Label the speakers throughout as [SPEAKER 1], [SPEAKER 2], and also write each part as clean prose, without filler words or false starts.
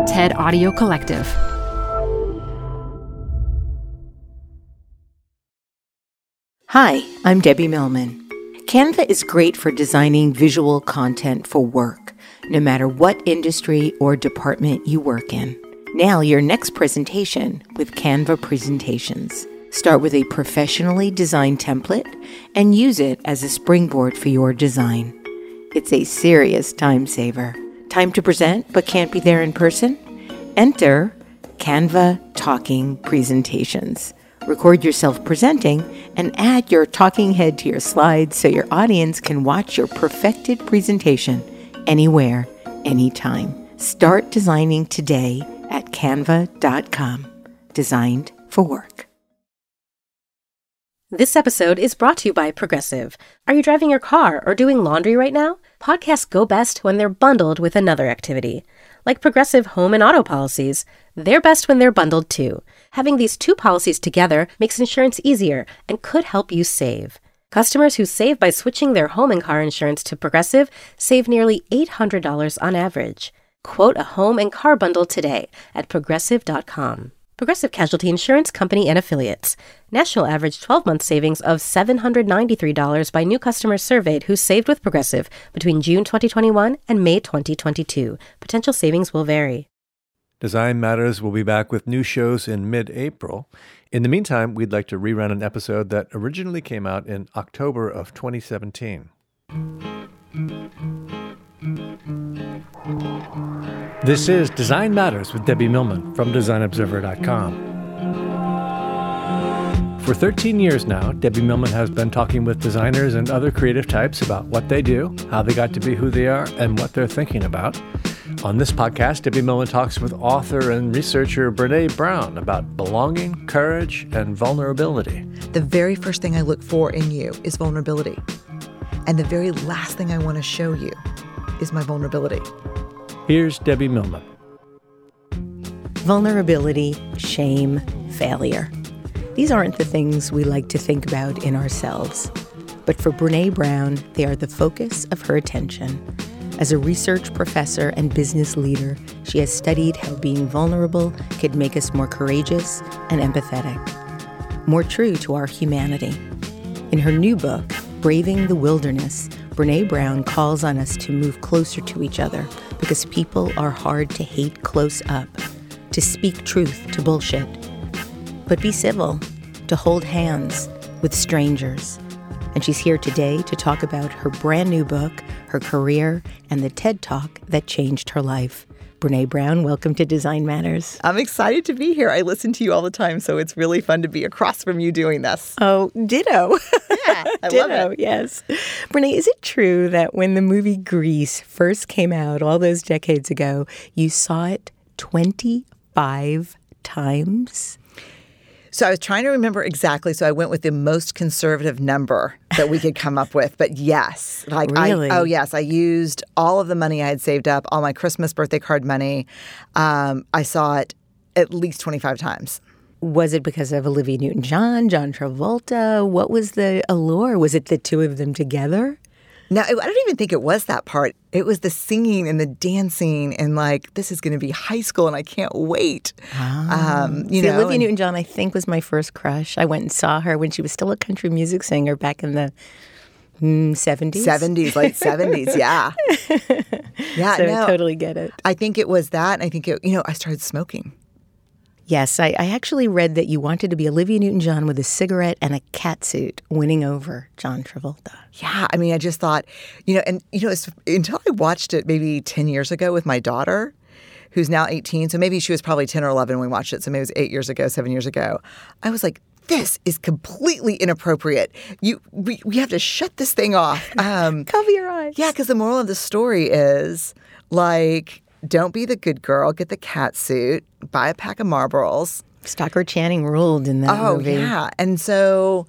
[SPEAKER 1] TED Audio Collective.
[SPEAKER 2] Hi, I'm Debbie Millman. Canva is great for designing visual content for work, no matter what industry or department you work in. Nail your next presentation with Canva Presentations. Start with a professionally designed template and use it as a springboard for your design. It's a serious time saver. Time to present but can't be there in person? Enter Canva Talking Presentations. Record yourself presenting and add your talking head to your slides so your audience can watch your perfected presentation anywhere, anytime. Start designing today at canva.com. Designed for work.
[SPEAKER 3] This episode is brought to you by Progressive. Are you driving your car or doing laundry right now? Podcasts go best when they're bundled with another activity. Like Progressive home and auto policies, they're best when they're bundled too. Having these two policies together makes insurance easier and could help you save. Customers who save by switching their home and car insurance to Progressive save nearly $800 on average. Quote a home and car bundle today at Progressive.com. Progressive Casualty Insurance Company and Affiliates. National average 12-month savings of $793 by new customers surveyed who saved with Progressive between June 2021 and May 2022. Potential savings will vary.
[SPEAKER 4] Design Matters will be back with new shows in mid-April. In the meantime, we'd like to rerun an episode that originally came out in October of 2017. This is Design Matters with Debbie Millman from DesignObserver.com. For 13 years now, Debbie Millman has been talking with designers and other creative types about what they do, how they got to be who they are, and what they're thinking about. On this podcast, Debbie Millman talks with author and researcher Brené Brown about belonging, courage, and vulnerability.
[SPEAKER 5] The very first thing I look for in you is vulnerability. And the very last thing I want to show you is my vulnerability.
[SPEAKER 4] Here's Debbie Millman.
[SPEAKER 2] Vulnerability, shame, failure. These aren't the things we like to think about in ourselves. But for Brené Brown, they are the focus of her attention. As a research professor and business leader, she has studied how being vulnerable could make us more courageous and empathetic, more true to our humanity. In her new book, Braving the Wilderness, Brené Brown calls on us to move closer to each other because people are hard to hate close up, to speak truth to bullshit, but be civil, to hold hands with strangers. And she's here today to talk about her brand new book, her career, and the TED Talk that changed her life. Brené Brown, welcome to Design Matters.
[SPEAKER 5] I'm excited to be here. I listen to you all the time, so it's really fun to be across from you doing this.
[SPEAKER 2] Oh, ditto.
[SPEAKER 5] Yeah, I love it.
[SPEAKER 2] Yes. Brené, is it true that when the movie Grease first came out all those decades ago, you saw it 25 times?
[SPEAKER 5] So I was trying to remember exactly, so I went with the most conservative number that we could come up with. But yes.
[SPEAKER 2] Really?
[SPEAKER 5] I used all of the money I had saved up, all my Christmas birthday card money. I saw it at least 25 times.
[SPEAKER 2] Was it because of Olivia Newton-John, John Travolta? What was the allure? Was it the two of them together?
[SPEAKER 5] No, I don't even think it was that part. It was the singing and the dancing and this is going to be high school and I can't wait.
[SPEAKER 2] Olivia Newton-John, I think, was my first crush. I went and saw her when she was still a country music singer back in the 70s.
[SPEAKER 5] Late 70s, yeah. Yeah,
[SPEAKER 2] so I totally get it.
[SPEAKER 5] I think it was that. And I think, I started smoking.
[SPEAKER 2] Yes, I actually read that you wanted to be Olivia Newton-John with a cigarette and a catsuit winning over John Travolta.
[SPEAKER 5] Yeah, I just thought, until I watched it maybe 10 years ago with my daughter, who's now 18, so maybe she was probably 10 or 11 when we watched it, so maybe it was 8 years ago, 7 years ago, I was like, this is completely inappropriate. We have to shut this thing off.
[SPEAKER 2] Cover your eyes.
[SPEAKER 5] Yeah, because the moral of the story is, don't be the good girl, get the cat suit, buy a pack of Marlboros.
[SPEAKER 2] Stockard Channing ruled in that movie.
[SPEAKER 5] Oh, yeah. And so,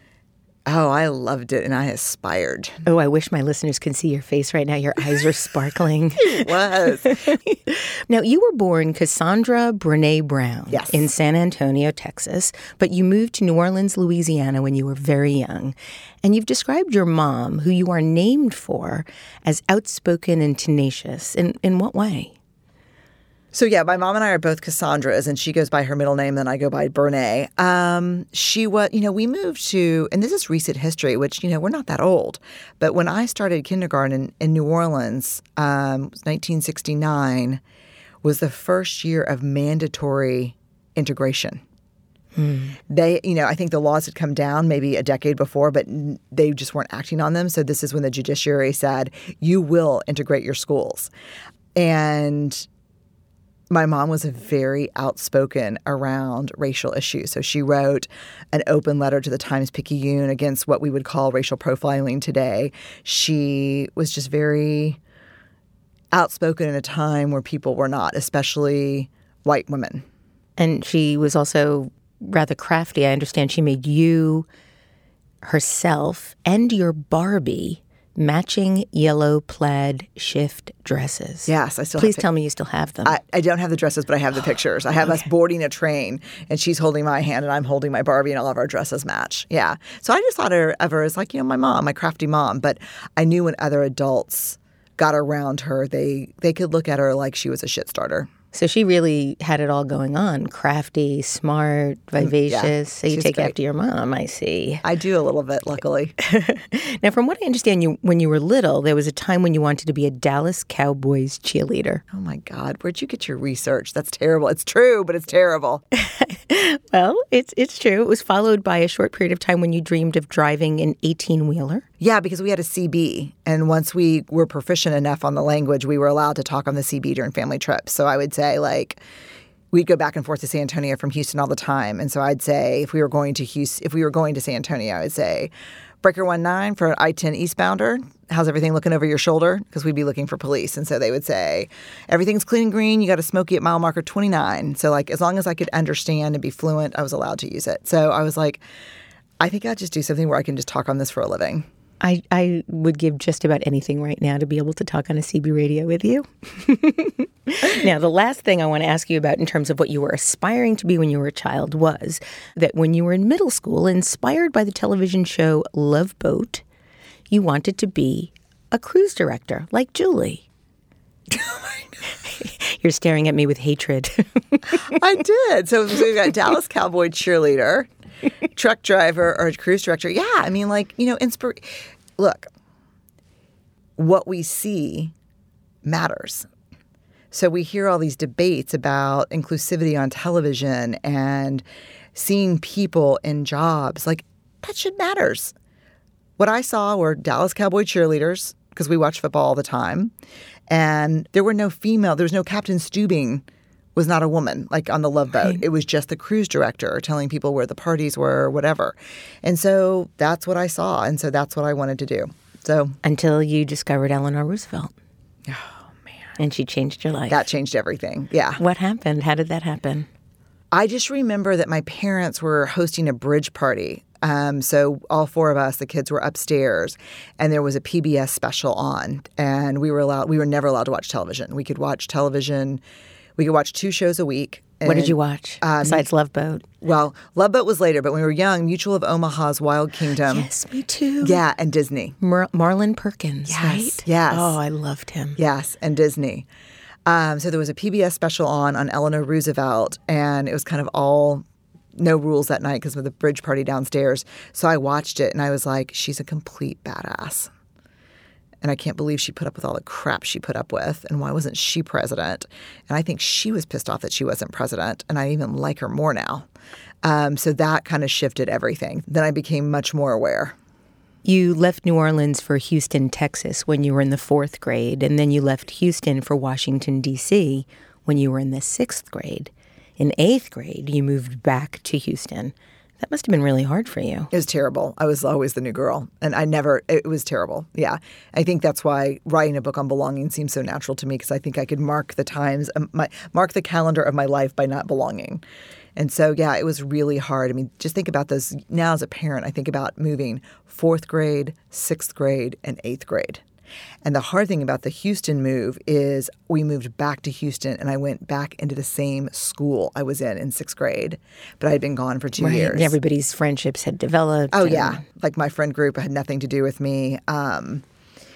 [SPEAKER 5] I loved it and I aspired.
[SPEAKER 2] Oh, I wish my listeners could see your face right now. Your eyes are sparkling.
[SPEAKER 5] It was.
[SPEAKER 2] Now, you were born Cassandra Brené Brown in San Antonio, Texas, but you moved to New Orleans, Louisiana when you were very young. And you've described your mom, who you are named for, as outspoken and tenacious. In what way?
[SPEAKER 5] So, yeah, my mom and I are both Cassandras, and she goes by her middle name, then I go by Brene. She was, we moved to, and this is recent history, which, we're not that old. But when I started kindergarten in New Orleans, 1969 was the first year of mandatory integration. They, I think the laws had come down maybe a decade before, but they just weren't acting on them. So this is when the judiciary said, you will integrate your schools. And my mom was very outspoken around racial issues. So she wrote an open letter to the Times-Picayune against what we would call racial profiling today. She was just very outspoken in a time where people were not, especially white women.
[SPEAKER 2] And she was also rather crafty. I understand she made you, herself, and your Barbie matching yellow plaid shift dresses.
[SPEAKER 5] Yes, I still
[SPEAKER 2] Please
[SPEAKER 5] have
[SPEAKER 2] tell me you still have them.
[SPEAKER 5] I don't have the dresses, but I have the pictures. I have us boarding a train, and she's holding my hand, and I'm holding my Barbie, and all of our dresses match. Yeah. So I just thought of her as like, my mom, my crafty mom. But I knew when other adults got around her, they could look at her like she was a shit starter.
[SPEAKER 2] So she really had it all going on. Crafty, smart, vivacious.
[SPEAKER 5] Yeah,
[SPEAKER 2] so you
[SPEAKER 5] she's
[SPEAKER 2] take
[SPEAKER 5] great.
[SPEAKER 2] after your mom, I see.
[SPEAKER 5] I do a little bit, luckily.
[SPEAKER 2] Now, from what I understand, when you were little, there was a time when you wanted to be a Dallas Cowboys cheerleader.
[SPEAKER 5] Oh, my God. Where'd you get your research? That's terrible. It's true, but it's terrible.
[SPEAKER 2] Well, it's true. It was followed by a short period of time when you dreamed of driving an 18-wheeler.
[SPEAKER 5] Yeah, because we had a CB. And once we were proficient enough on the language, we were allowed to talk on the CB during family trips. So I would say, we'd go back and forth to San Antonio from Houston all the time. And so I'd say if we were going to San Antonio, I'd say, Breaker 19 for an I-10 eastbounder. How's everything looking over your shoulder? Because we'd be looking for police. And so they would say, everything's clean and green. You got a Smoky at mile marker 29. So as long as I could understand and be fluent, I was allowed to use it. So I was like, I think I'd just do something where I can just talk on this for a living.
[SPEAKER 2] I would give just about anything right now to be able to talk on a CB radio with you. Now, the last thing I want to ask you about in terms of what you were aspiring to be when you were a child was that when you were in middle school, inspired by the television show Love Boat, you wanted to be a cruise director like Julie. Oh my God. You're staring at me with hatred.
[SPEAKER 5] I did. So we've got Dallas Cowboy cheerleader, truck driver, or cruise director. Yeah, I mean, look, what we see matters. So we hear all these debates about inclusivity on television and seeing people in jobs. That shit matters. What I saw were Dallas Cowboy cheerleaders, because we watch football all the time. And there was no Captain Steubing was not a woman, on the Love Boat. Right. It was just the cruise director telling people where the parties were or whatever. And so that's what I saw. And so that's what I wanted to do. So
[SPEAKER 2] until you discovered Eleanor Roosevelt.
[SPEAKER 5] Oh, man.
[SPEAKER 2] And she changed your life.
[SPEAKER 5] That changed everything. Yeah.
[SPEAKER 2] What happened? How did that happen?
[SPEAKER 5] I just remember that my parents were hosting a bridge party. So all four of us, the kids, were upstairs, and there was a PBS special on, and we were never allowed to watch television. We could watch television. We could watch 2 shows a week.
[SPEAKER 2] What did you watch besides Love Boat?
[SPEAKER 5] Well, Love Boat was later, but when we were young, Mutual of Omaha's Wild Kingdom.
[SPEAKER 2] Yes, me too.
[SPEAKER 5] Yeah, and Disney.
[SPEAKER 2] Marlon Perkins,
[SPEAKER 5] yes,
[SPEAKER 2] right?
[SPEAKER 5] Yes.
[SPEAKER 2] Oh, I loved him.
[SPEAKER 5] Yes, and Disney. So there was a PBS special on Eleanor Roosevelt, and it was kind of all no rules that night because of the bridge party downstairs. So I watched it, and I was like, she's a complete badass. And I can't believe she put up with all the crap she put up with. And why wasn't she president? And I think she was pissed off that she wasn't president. And I even like her more now. So that kind of shifted everything. Then I became much more aware.
[SPEAKER 2] You left New Orleans for Houston, Texas when you were in the 4th grade. And then you left Houston for Washington, D.C. when you were in the 6th grade. In 8th grade, you moved back to Houston. That must have been really hard for you.
[SPEAKER 5] It was terrible. I was always the new girl. And it was terrible. Yeah. I think that's why writing a book on belonging seems so natural to me, because I think I could mark the calendar of my life by not belonging. And so, yeah, it was really hard. I mean, just think about those. Now as a parent, I think about moving 4th grade, 6th grade, and 8th grade. And the hard thing about the Houston move is we moved back to Houston, and I went back into the same school I was in 6th grade, but I had been gone for 2 years.
[SPEAKER 2] And everybody's friendships had developed.
[SPEAKER 5] Oh, yeah. My friend group had nothing to do with me.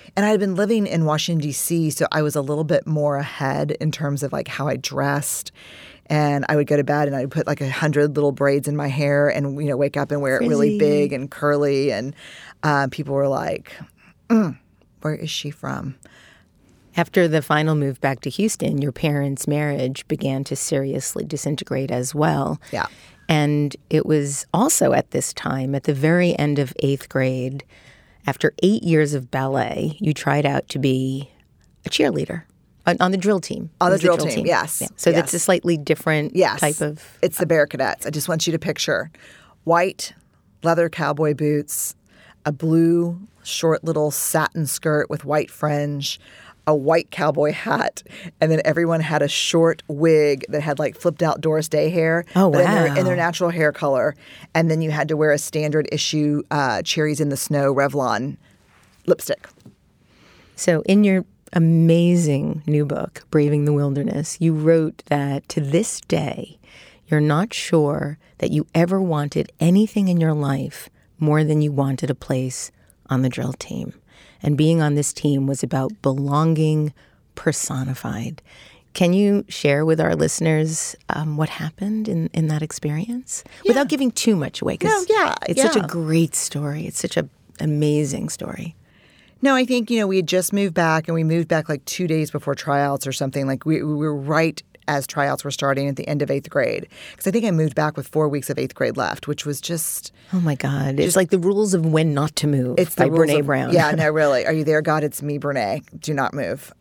[SPEAKER 5] And I had been living in Washington, D.C., so I was a little bit more ahead in terms of like how I dressed. And I would go to bed and I would put like 100 little braids in my hair and, wake up and wear it really big and curly. And people were like, where is she from?
[SPEAKER 2] After the final move back to Houston, your parents' marriage began to seriously disintegrate as well.
[SPEAKER 5] Yeah.
[SPEAKER 2] And it was also at this time, at the very end of 8th grade, after 8 years of ballet, you tried out to be a cheerleader on the drill team.
[SPEAKER 5] On the drill team, yes.
[SPEAKER 2] Yeah. So
[SPEAKER 5] yes.
[SPEAKER 2] that's a slightly different type of...
[SPEAKER 5] It's the Bear Cadets. I just want you to picture white leather cowboy boots, a blue short little satin skirt with white fringe, a white cowboy hat, and then everyone had a short wig that had like flipped out Doris Day hair.
[SPEAKER 2] Oh, wow.
[SPEAKER 5] But in their natural hair color. And then you had to wear a standard issue Cherries in the Snow Revlon lipstick.
[SPEAKER 2] So in your amazing new book, Braving the Wilderness, you wrote that to this day, you're not sure that you ever wanted anything in your life more than you wanted a place on the drill team. And being on this team was about belonging personified. Can you share with our listeners what happened in that experience? Yeah. Without giving too much away, because it's such a great story. It's such an amazing story.
[SPEAKER 5] No, I think, we had just moved back, and we moved back like 2 days before tryouts or something. Like we were right as tryouts were starting at the end of 8th grade. Because I think I moved back with 4 weeks of 8th grade left, which was just...
[SPEAKER 2] Oh, my God. It's like the rules of when not to move by Brene Brown.
[SPEAKER 5] Yeah, no, really. Are you there, God? It's me, Brene. Do not move.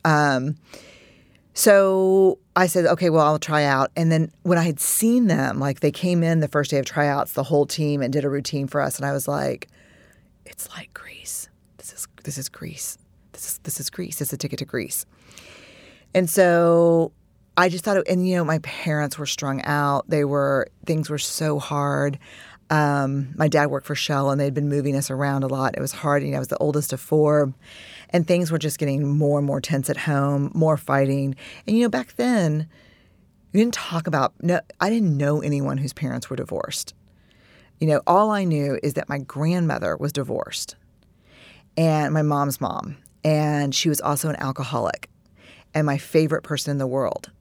[SPEAKER 5] So I said, okay, well, I'll try out. And then when I had seen them, like they came in the first day of tryouts, the whole team, and did a routine for us. And I was like, it's like Greece. This is Greece. This is Greece. It's a ticket to Greece. And so I just thought, my parents were strung out. Things were so hard. My dad worked for Shell, and they'd been moving us around a lot. It was hard. I was the oldest of 4, and things were just getting more and more tense at home, more fighting. And, back then, you didn't talk about – I didn't know anyone whose parents were divorced. All I knew is that my grandmother was divorced, and my mom's mom, and she was also an alcoholic, and my favorite person in the world.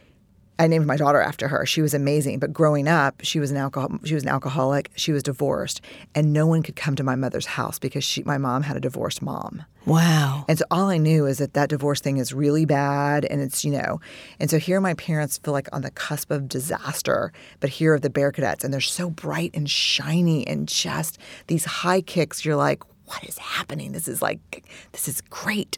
[SPEAKER 5] I named my daughter after her. She was amazing. But growing up, she was an alcoholic. She was divorced, and no one could come to my mother's house because my mom had a divorced mom.
[SPEAKER 2] Wow. And
[SPEAKER 5] so all I knew is that divorce thing is really bad, and it's, And so here my parents feel like on the cusp of disaster, but here are the Bear Cadets, and they're so bright and shiny and just these high kicks. You're like, what is happening? This is great.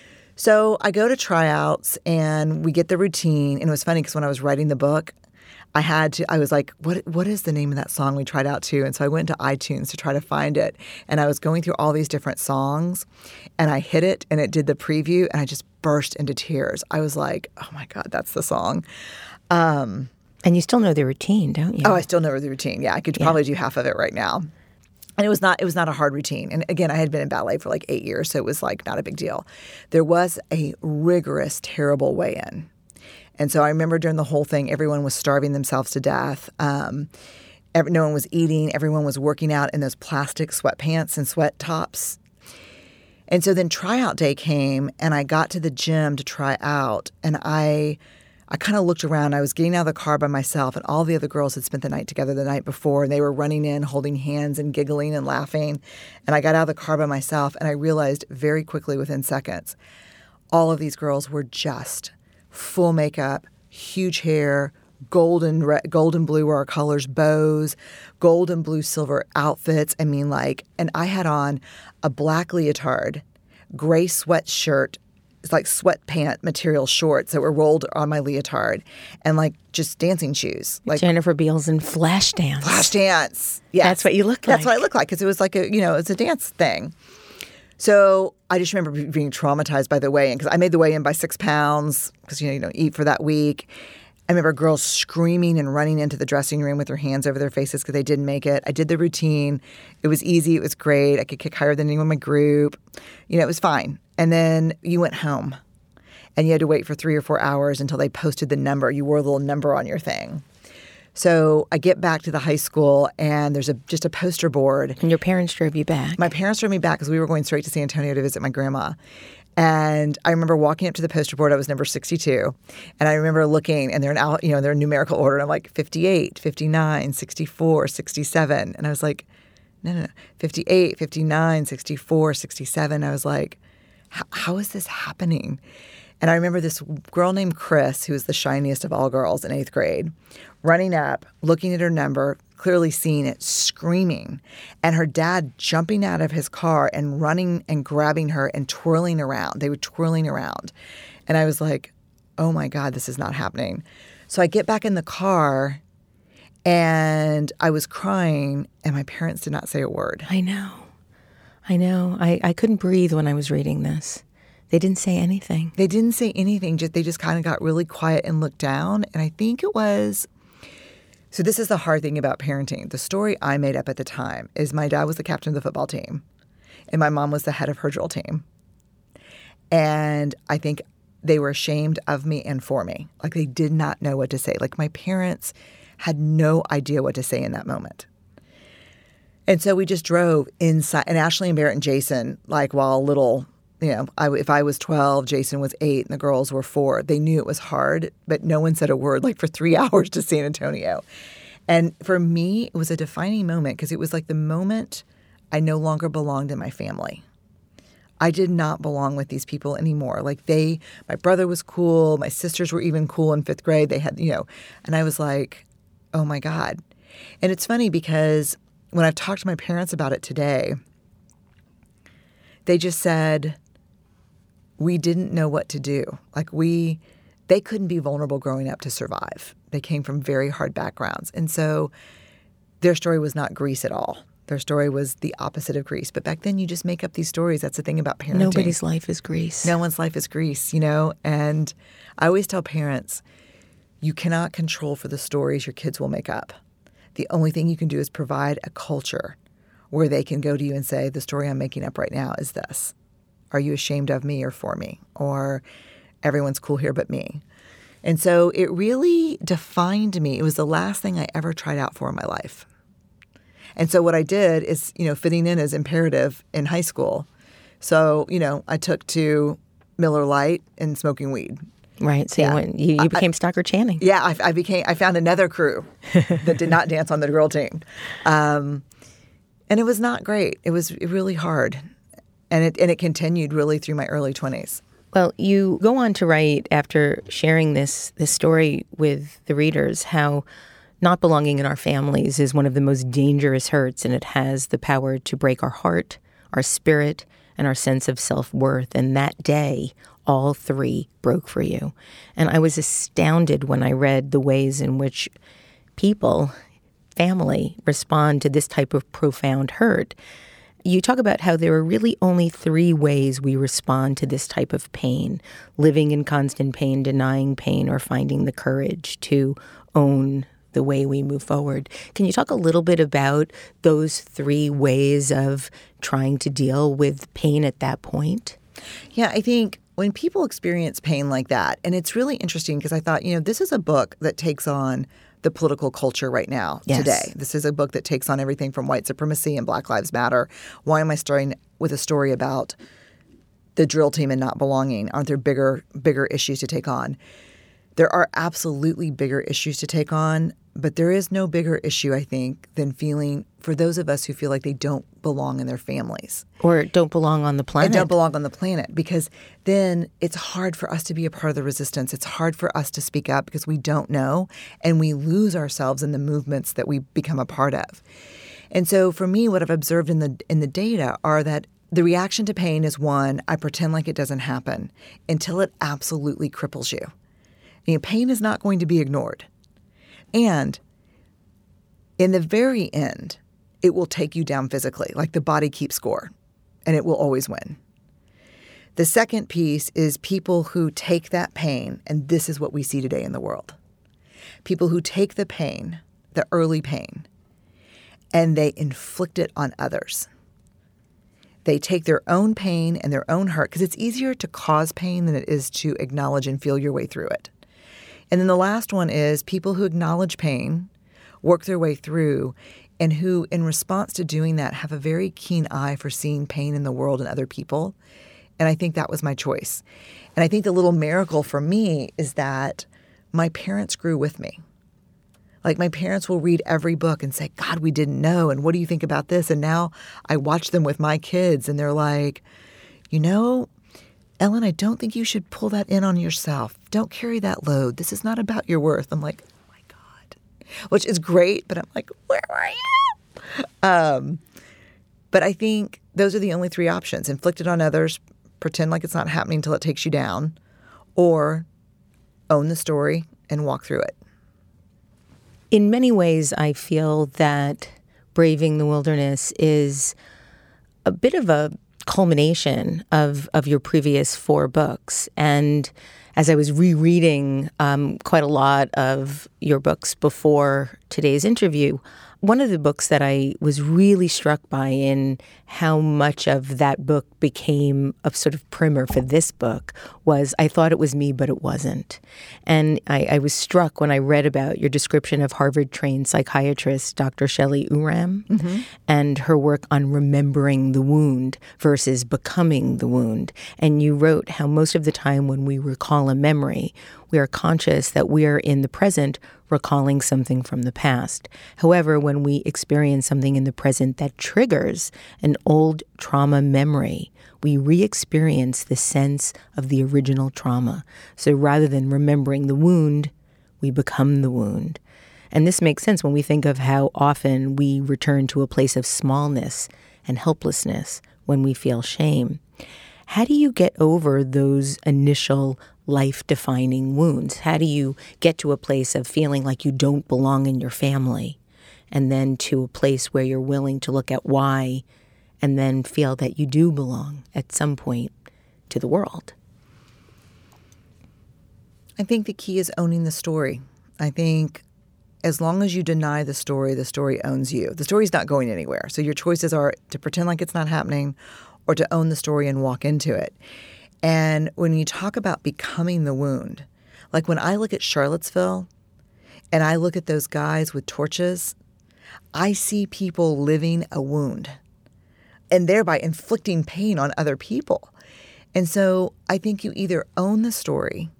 [SPEAKER 5] So I go to tryouts, and we get the routine. And it was funny because when I was writing the book, I was like, what is the name of that song we tried out to? And so I went to iTunes to try to find it. And I was going through all these different songs, and I hit it, and it did the preview, and I just burst into tears. I was like, oh my God, that's the song.
[SPEAKER 2] And you still know the routine, don't you?
[SPEAKER 5] Oh, I still know the routine. Yeah, I could probably do half of it right now. And it was not a hard routine. And again, I had been in ballet for like 8 years, so it was like not a big deal. There was a rigorous, terrible weigh-in. And so I remember during the whole thing, everyone was starving themselves to death. No one was eating. Everyone was working out in those plastic sweatpants and sweat tops. And so then tryout day came, and I got to the gym to try out, and I kind of looked around. I was getting out of the car by myself, and all the other girls had spent the night together the night before, and they were running in, holding hands and giggling and laughing. And I got out of the car by myself, and I realized very quickly within seconds, all of these girls were just full makeup, huge hair, gold and blue were our colors, bows, gold and blue silver outfits. And I had on a black leotard, gray sweatshirt, it's like sweatpant material shorts that were rolled on my leotard, and like just dancing shoes. Like
[SPEAKER 2] Jennifer Beals in Flashdance.
[SPEAKER 5] Flashdance. Yes.
[SPEAKER 2] That's what you look like.
[SPEAKER 5] That's what I look like, because it was like it's a dance thing. So I just remember being traumatized by the weigh-in, because I made the weigh-in by 6 pounds because, you don't eat for that week. I remember girls screaming and running into the dressing room with their hands over their faces because they didn't make it. I did the routine. It was easy. It was great. I could kick higher than anyone in my group. It was fine. And then you went home, and you had to wait for 3 or 4 hours until they posted the number. You wore a little number on your thing. So I get back to the high school, and there's just a poster board.
[SPEAKER 2] And your parents drove you back.
[SPEAKER 5] My parents drove me back because we were going straight to San Antonio to visit my grandma. And I remember walking up to the poster board. I was number 62. And I remember looking, and they're in numerical order. And I'm like 58, 59, 64, 67. And I was like, no. 58, 59, 64, 67. I was like, how is this happening? And I remember this girl named Chris, who was the shiniest of all girls in 8th grade, running up, looking at her number, clearly seeing it, screaming, and her dad jumping out of his car and running and grabbing her and twirling around. They were twirling around. And I was like, oh my God, this is not happening. So I get back in the car, and I was crying, and my parents did not say a word.
[SPEAKER 2] I know. I couldn't breathe when I was reading this. They didn't say anything.
[SPEAKER 5] They didn't say anything. They just kind of got really quiet and looked down. And I think it was... So this is the hard thing about parenting. The story I made up at the time is my dad was the captain of the football team, and my mom was the head of her drill team. And I think they were ashamed of me and for me. Like, they did not know what to say. Like, my parents had no idea what to say in that moment. And so we just drove inside. And Ashley and Barrett and Jason, like, while little... if I was 12, Jason was 8, and the girls were 4. They knew it was hard, but no one said a word, like, for 3 hours to San Antonio. And for me, it was a defining moment because it was like the moment I no longer belonged in my family. I did not belong with these people anymore. Like, my brother was cool. My sisters were even cool in 5th grade. They had, and I was like, oh my God. And it's funny because when I've talked to my parents about it today, they just said, we didn't know what to do. Like, they couldn't be vulnerable growing up to survive. They came from very hard backgrounds. And so their story was not Grease at all. Their story was the opposite of Grease. But back then, you just make up these stories. That's the thing about parenting.
[SPEAKER 2] Nobody's life is Grease.
[SPEAKER 5] No one's life is Grease, And I always tell parents, you cannot control for the stories your kids will make up. The only thing you can do is provide a culture where they can go to you and say, the story I'm making up right now is this. Are you ashamed of me or for me? Or everyone's cool here but me. And so it really defined me. It was the last thing I ever tried out for in my life. And so what I did is, fitting in is imperative in high school. So, I took to Miller Lite and smoking weed.
[SPEAKER 2] Right. So you became Stockard Channing.
[SPEAKER 5] Yeah, I found another crew that did not dance on the drill team. And it was not great. It was really hard. And it continued really through my early 20s.
[SPEAKER 2] Well, you go on to write, after sharing this story with the readers, how not belonging in our families is one of the most dangerous hurts, and it has the power to break our heart, our spirit, and our sense of self-worth. And that day, all 3 broke for you. And I was astounded when I read the ways in which family, respond to this type of profound hurt. You talk about how there are really only 3 ways we respond to this type of pain: living in constant pain, denying pain, or finding the courage to own the way we move forward. Can you talk a little bit about those 3 ways of trying to deal with pain at that point?
[SPEAKER 5] Yeah, I think when people experience pain like that, and it's really interesting because I thought, this is a book that takes on the political culture right now, today. This is a book that takes on everything from white supremacy and Black Lives Matter. Why am I starting with a story about the drill team and not belonging? Aren't there bigger issues to take on? There are absolutely bigger issues to take on, but there is no bigger issue, I think, than feeling, for those of us who feel like they don't belong in their families.
[SPEAKER 2] Or don't belong on the planet.
[SPEAKER 5] And don't belong on the planet, because then it's hard for us to be a part of the resistance. It's hard for us to speak up because we don't know, and we lose ourselves in the movements that we become a part of. And so for me, what I've observed in the data are that the reaction to pain is, one, I pretend like it doesn't happen until it absolutely cripples you. Pain is not going to be ignored. And in the very end, it will take you down physically, like the body keeps score, and it will always win. The second piece is people who take that pain, and this is what we see today in the world. People who take the pain, the early pain, and they inflict it on others. They take their own pain and their own hurt, because it's easier to cause pain than it is to acknowledge and feel your way through it. And then the last one is people who acknowledge pain, work their way through, and who, in response to doing that, have a very keen eye for seeing pain in the world and other people. And I think that was my choice. And I think the little miracle for me is that my parents grew with me. Like, my parents will read every book and say, God, we didn't know. And what do you think about this? And now I watch them with my kids and they're like, you know, Ellen, I don't think you should pull that in on yourself. Don't carry that load. This is not about your worth. I'm like, oh my God, which is great. But I'm like, where are you? But I think those are the only three options. Inflict it on others, pretend like it's not happening until it takes you down, or own the story and walk through it.
[SPEAKER 2] In many ways, I feel that Braving the Wilderness is a bit of a culmination of your previous 4 books. And as I was rereading quite a lot of your books before today's interview, one of the books that I was really struck by in how much of that book became a sort of primer for this book was I Thought It Was Me, But It Wasn't. And I was struck when I read about your description of Harvard-trained psychiatrist Dr. Shelley Uram and her work on remembering the wound versus becoming the wound. And you wrote how most of the time when we recall a memory, we are conscious that we are in the present recalling something from the past. However, when we experience something in the present that triggers an old trauma memory, we re-experience the sense of the original trauma. So rather than remembering the wound, we become the wound. And this makes sense when we think of how often we return to a place of smallness and helplessness when we feel shame. How do you get over those initial life-defining wounds? How do you get to a place of feeling like you don't belong in your family, and then to a place where you're willing to look at why, and then feel that you do belong at some point to the world?
[SPEAKER 5] I think the key is owning the story. I think as long as you deny the story owns you. The story's not going anywhere. So your choices are to pretend like it's not happening or to own the story and walk into it. And when you talk about becoming the wound, like when I look at Charlottesville and I look at those guys with torches, I see people living a wound and thereby inflicting pain on other people. And so I think you either own the story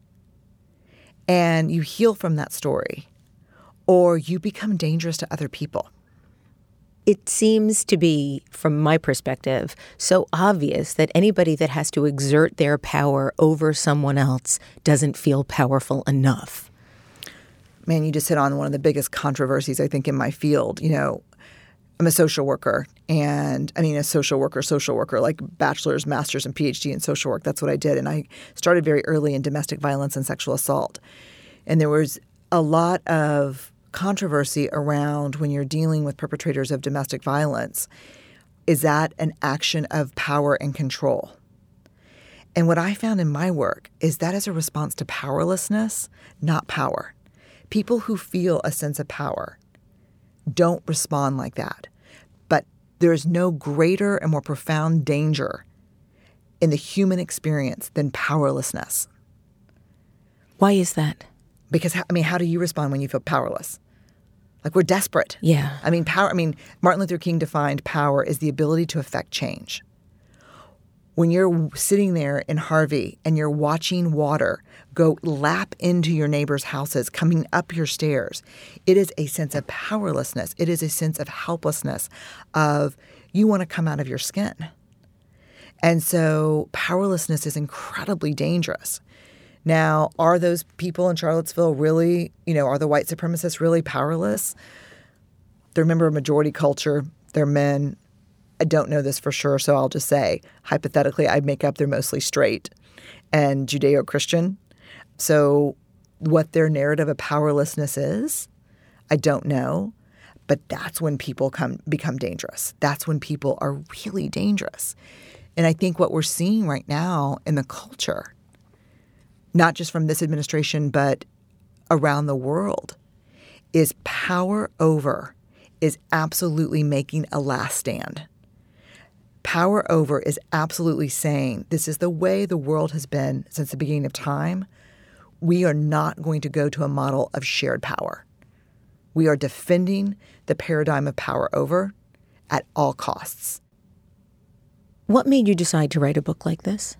[SPEAKER 5] and you heal from that story, or you become dangerous to other people.
[SPEAKER 2] It seems to be, from my perspective, so obvious that anybody that has to exert their power over someone else doesn't feel powerful enough.
[SPEAKER 5] Man, you just hit on one of the biggest controversies, I think, in my field. You know, I'm a social worker, and I mean a social worker, like bachelor's, master's, and PhD in social work. That's what I did. And I started very early in domestic violence and sexual assault. And there was a lot of controversy around when you're dealing with perpetrators of domestic violence. Is that an action of power and control? And what I found in my work is that is a response to powerlessness, not power. People who feel a sense of power don't respond like that. But there is no greater and more profound danger in the human experience than powerlessness.
[SPEAKER 2] Why is that?
[SPEAKER 5] Because, I mean, how do you respond when you feel powerless? Like, we're desperate.
[SPEAKER 2] Yeah.
[SPEAKER 5] Martin Luther King defined power as the ability to affect change. When you're sitting there in Harvey and you're watching water go lap into your neighbors' houses, coming up your stairs, it is a sense of powerlessness. It is a sense of helplessness, of you want to come out of your skin. And so powerlessness is incredibly dangerous. Now, are those people in Charlottesville really, are the white supremacists really powerless? They're a member of majority culture. They're men. I don't know this for sure, so I'll just say, hypothetically, I'd make up they're mostly straight and Judeo-Christian. So what their narrative of powerlessness is, I don't know. But that's when people become dangerous. That's when people are really dangerous. And I think what we're seeing right now in the culture, not just from this administration, but around the world, is power over is absolutely making a last stand. Power over is absolutely saying this is the way the world has been since the beginning of time. We are not going to go to a model of shared power. we are defending the paradigm of power over at all costs.
[SPEAKER 2] What made you decide to write a book like this?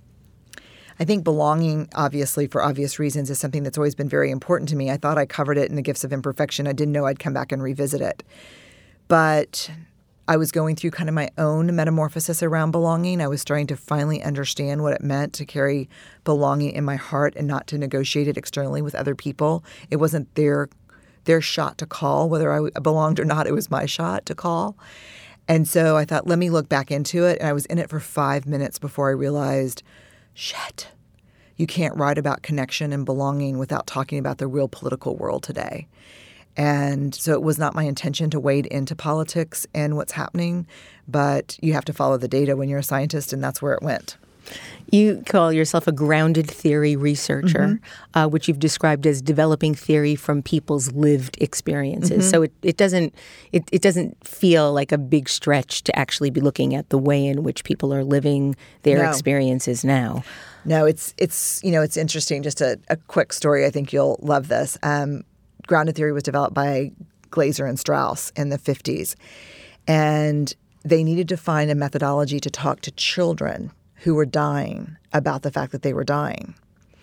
[SPEAKER 5] I think belonging, obviously, for obvious reasons, is something that's always been very important to me. I thought I covered it in The Gifts of Imperfection. I didn't know I'd come back and revisit it. But I was going through kind of my own metamorphosis around belonging. I was starting to finally understand what it meant to carry belonging in my heart and not to negotiate it externally with other people. It wasn't their shot to call whether I belonged or not. It was my shot to call. And so I thought, let me look back into it. And I was in it for 5 minutes before I realized, shit, you can't write about connection and belonging without talking about the real political world today. And so it was not my intention to wade into politics and what's happening, but you have to follow the data when you're a scientist, and that's where it went.
[SPEAKER 2] You call yourself a grounded theory researcher, which you've described as developing theory from people's lived experiences. So it doesn't feel like a big stretch to actually be looking at the way in which people are living their experiences now.
[SPEAKER 5] No, it's interesting. Just a quick story. I think you'll love this. Grounded theory was developed by Glaser and Strauss in the 50s, and they needed to find a methodology to talk to children who were dying about the fact that they were dying.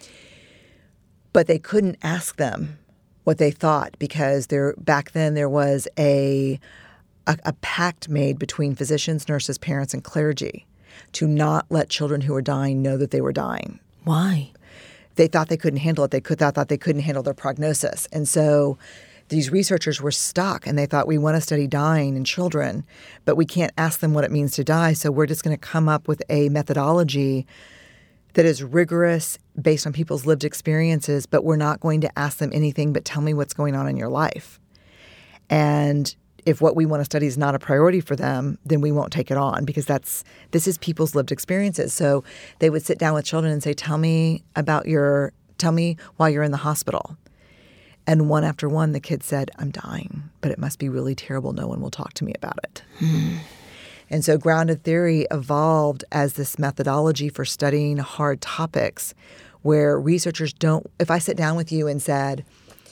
[SPEAKER 5] But they couldn't ask them what they thought because back then there was a pact made between physicians, nurses, parents, and clergy to not let children who were dying know that they were dying.
[SPEAKER 2] Why?
[SPEAKER 5] They thought they couldn't handle it. They thought they couldn't handle their prognosis. And so these researchers were stuck, and they thought, we want to study dying in children, but we can't ask them what it means to die. So we're just going to come up with a methodology that is rigorous based on people's lived experiences, but we're not going to ask them anything but tell me what's going on in your life. And if what we want to study is not a priority for them, then we won't take it on because this is people's lived experiences. So they would sit down with children and say, tell me why you're in the hospital. And one after one, the kid said, I'm dying, but it must be really terrible. No one will talk to me about it. And so grounded theory evolved as this methodology for studying hard topics where researchers if I sit down with you and said,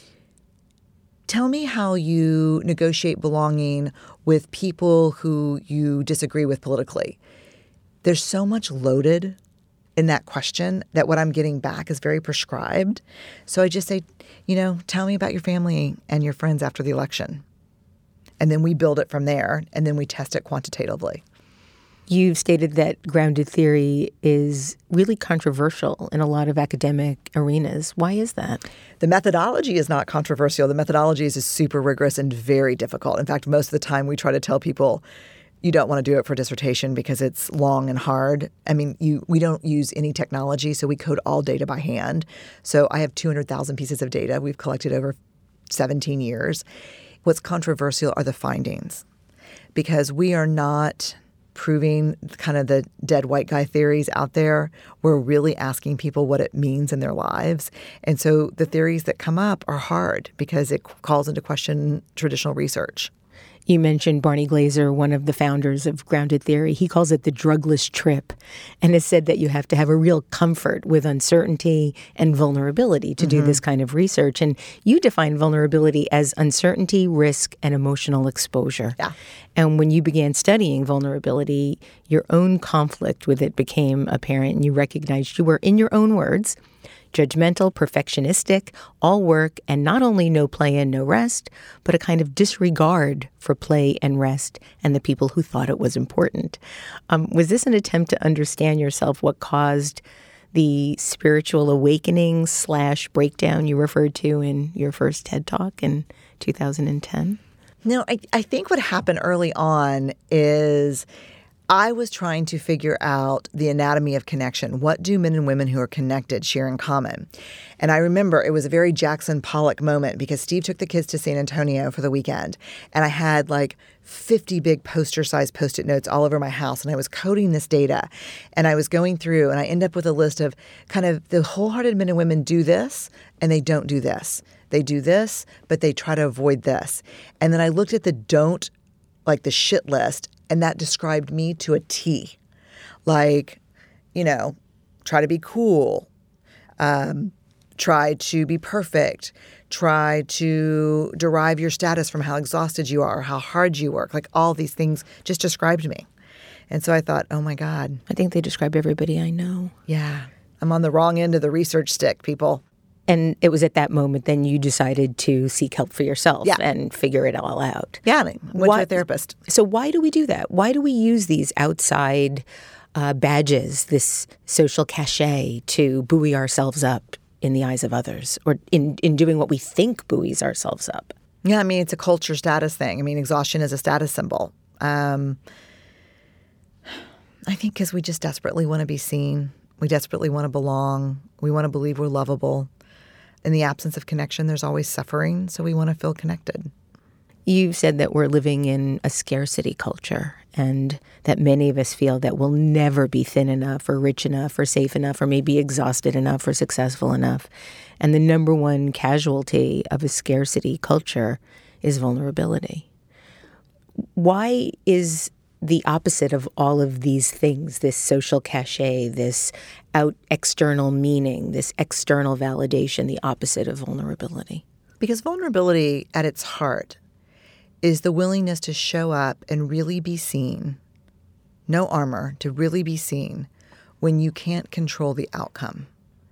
[SPEAKER 5] tell me how you negotiate belonging with people who you disagree with politically. There's so much loaded in that question that what I'm getting back is very prescribed. So I just say, tell me about your family and your friends after the election. And then we build it from there, and then we test it quantitatively.
[SPEAKER 2] You've stated that grounded theory is really controversial in a lot of academic arenas. Why is that?
[SPEAKER 5] The methodology is not controversial. The methodology is super rigorous and very difficult. In fact, most of the time we try to tell people, you don't want to do it for dissertation because it's long and hard. I mean, we don't use any technology, so we code all data by hand. So I have 200,000 pieces of data we've collected over 17 years. What's controversial are the findings because we are not proving kind of the dead white guy theories out there. We're really asking people what it means in their lives. And so the theories that come up are hard because it calls into question traditional research.
[SPEAKER 2] You mentioned Barney Glaser, one of the founders of grounded theory. He calls it the drugless trip and has said that you have to have a real comfort with uncertainty and vulnerability to do this kind of research. And you define vulnerability as uncertainty, risk, and emotional exposure.
[SPEAKER 5] Yeah.
[SPEAKER 2] And when you began studying vulnerability, your own conflict with it became apparent, and you recognized you were, in your own words, judgmental, perfectionistic, all work, and not only no play and no rest, but a kind of disregard for play and rest and the people who thought it was important. Was this an attempt to understand yourself, what caused the spiritual awakening / breakdown you referred to in your first TED Talk in 2010?
[SPEAKER 5] No, I think what happened early on is I was trying to figure out the anatomy of connection. What do men and women who are connected share in common? And I remember it was a very Jackson Pollock moment because Steve took the kids to San Antonio for the weekend. And I had like 50 big poster-sized Post-it notes all over my house. And I was coding this data. And I was going through and I end up with a list of kind of the wholehearted men and women do this and they don't do this. They do this, but they try to avoid this. And then I looked at the don't, like the shit list, and that described me to a T. Like, try to be cool, try to be perfect, try to derive your status from how exhausted you are, how hard you work. Like all these things just described me. And so I thought, oh my God.
[SPEAKER 2] I think they describe everybody I know.
[SPEAKER 5] Yeah. I'm on the wrong end of the research stick, people.
[SPEAKER 2] And it was at that moment then you decided to seek help for yourself
[SPEAKER 5] Yeah.
[SPEAKER 2] and figure it all out.
[SPEAKER 5] Yeah. And I went to a therapist.
[SPEAKER 2] So why do we do that? Why do we use these outside badges, this social cachet to buoy ourselves up in the eyes of others, or in doing what we think buoys ourselves up?
[SPEAKER 5] Yeah. I mean, it's a culture status thing. I mean, exhaustion is a status symbol. I think because we just desperately want to be seen. We desperately want to belong. We want to believe we're lovable. In the absence of connection, there's always suffering, so we want to feel connected.
[SPEAKER 2] You said that we're living in a scarcity culture and that many of us feel that we'll never be thin enough or rich enough or safe enough or maybe exhausted enough or successful enough. And the number one casualty of a scarcity culture is vulnerability. Why is the opposite of all of these things, this social cachet, this external meaning, this external validation, the opposite of vulnerability?
[SPEAKER 5] Because vulnerability at its heart is the willingness to show up and really be seen, no armor, to really be seen when you can't control the outcome.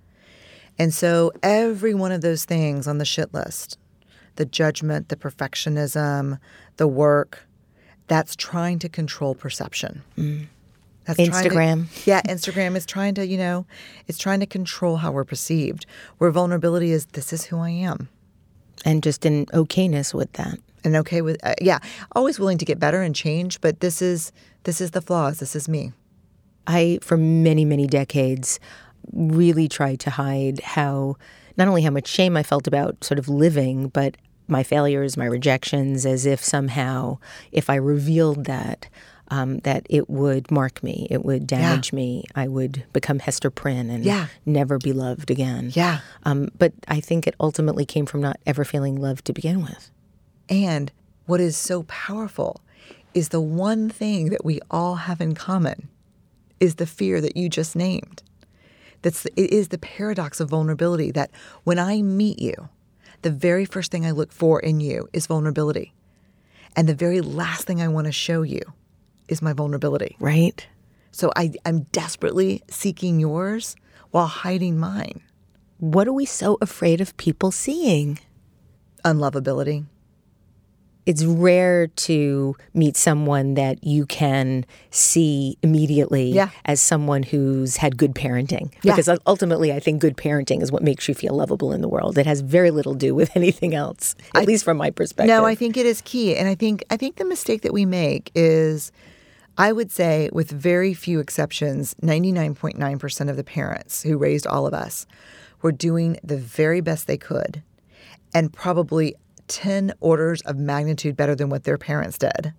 [SPEAKER 5] And so every one of those things on the shit list, the judgment, the perfectionism, the work, that's trying to control perception. That's
[SPEAKER 2] Instagram.
[SPEAKER 5] Instagram is trying to, it's trying to control how we're perceived. Where vulnerability is, this is who I am.
[SPEAKER 2] And just an okayness with that.
[SPEAKER 5] And okay with, always willing to get better and change, but this is the flaws. This is me.
[SPEAKER 2] I, for many, many decades, really tried to hide not only how much shame I felt about sort of living, but my failures, my rejections, as if somehow if I revealed that, that it would mark me, it would damage me, I would become Hester Prynne and never be loved again.
[SPEAKER 5] Yeah.
[SPEAKER 2] But I think it ultimately came from not ever feeling loved to begin with.
[SPEAKER 5] And what is so powerful is the one thing that we all have in common is the fear that you just named. It is the paradox of vulnerability that when I meet you, the very first thing I look for in you is vulnerability. And the very last thing I want to show you is my vulnerability.
[SPEAKER 2] Right.
[SPEAKER 5] So I'm desperately seeking yours while hiding mine.
[SPEAKER 2] What are we so afraid of people seeing?
[SPEAKER 5] Unlovability.
[SPEAKER 2] It's rare to meet someone that you can see immediately as someone who's had good parenting. Because ultimately, I think good parenting is what makes you feel lovable in the world. It has very little to do with anything else, at least from my perspective.
[SPEAKER 5] No, I think it is key. And I think the mistake that we make is, I would say, with very few exceptions, 99.9% of the parents who raised all of us were doing the very best they could and probably 10 orders of magnitude better than what their parents did.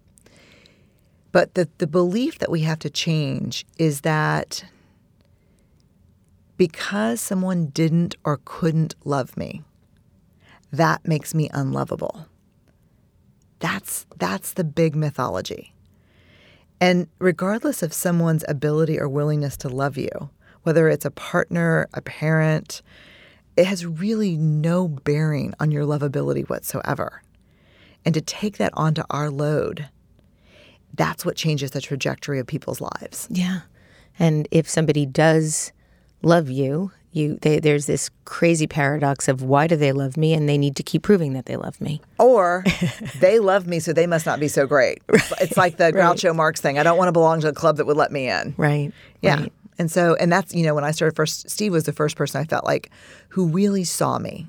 [SPEAKER 5] But the belief that we have to change is that because someone didn't or couldn't love me, that makes me unlovable. That's the big mythology. And regardless of someone's ability or willingness to love you, whether it's a partner, a parent, it has really no bearing on your lovability whatsoever. And to take that onto our load, that's what changes the trajectory of people's lives.
[SPEAKER 2] Yeah. And if somebody does love you, there's this crazy paradox of why do they love me, and they need to keep proving that they love me. Or
[SPEAKER 5] they love me, so they must not be so great. It's like the Groucho Marx thing. I don't want to belong to a club that would let me in.
[SPEAKER 2] Right.
[SPEAKER 5] Yeah.
[SPEAKER 2] Right.
[SPEAKER 5] And that's, when I started first, Steve was the first person I felt like who really saw me.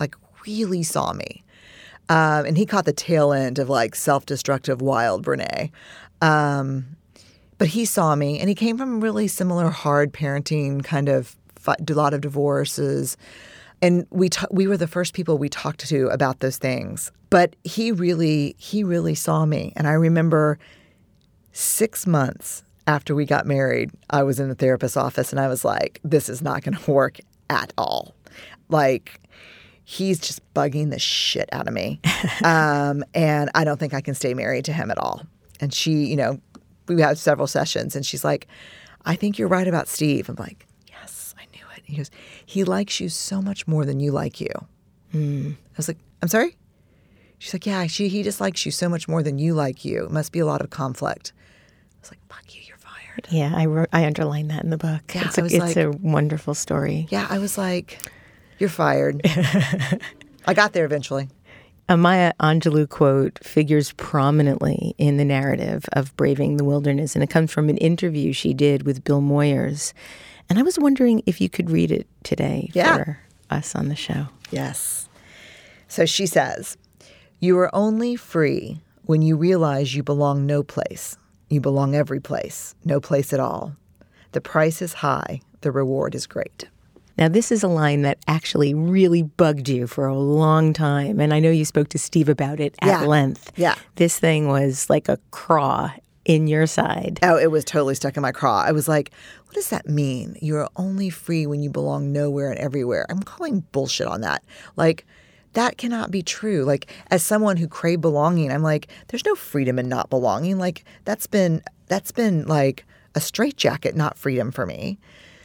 [SPEAKER 5] And he caught the tail end of like self-destructive wild Brene. But he saw me, and he came from really similar hard parenting, kind of a lot of divorces. And we were the first people we talked to about those things. But he really saw me. And I remember 6 months after we got married, I was in the therapist's office, and I was like, this is not going to work at all. Like, he's just bugging the shit out of me. And I don't think I can stay married to him at all. And she, we had several sessions, and she's like, I think you're right about Steve. I'm like, yes, I knew it. He goes, he likes you so much more than you like you. I was like, I'm sorry? She's like, yeah, he just likes you so much more than you like you. It must be a lot of conflict. I was like, fuck you, you're fired.
[SPEAKER 2] Yeah, I underlined that in the book.
[SPEAKER 5] Yeah,
[SPEAKER 2] it's a wonderful story.
[SPEAKER 5] Yeah, I was like, you're fired. I got there eventually.
[SPEAKER 2] A Maya Angelou quote figures prominently in the narrative of Braving the Wilderness, and it comes from an interview she did with Bill Moyers. And I was wondering if you could read it today for us on the show.
[SPEAKER 5] Yes. So she says, you are only free when you realize you belong no place. You belong every place, no place at all. The price is high. The reward is great.
[SPEAKER 2] Now, this is a line that actually really bugged you for a long time. And I know you spoke to Steve about it at length.
[SPEAKER 5] Yeah.
[SPEAKER 2] This thing was like a craw in your side.
[SPEAKER 5] Oh, it was totally stuck in my craw. I was like, what does that mean? You're only free when you belong nowhere and everywhere. I'm calling bullshit on that. Like, that cannot be true. Like, as someone who craved belonging, I'm like, there's no freedom in not belonging. Like, that's been like a straitjacket, not freedom for me.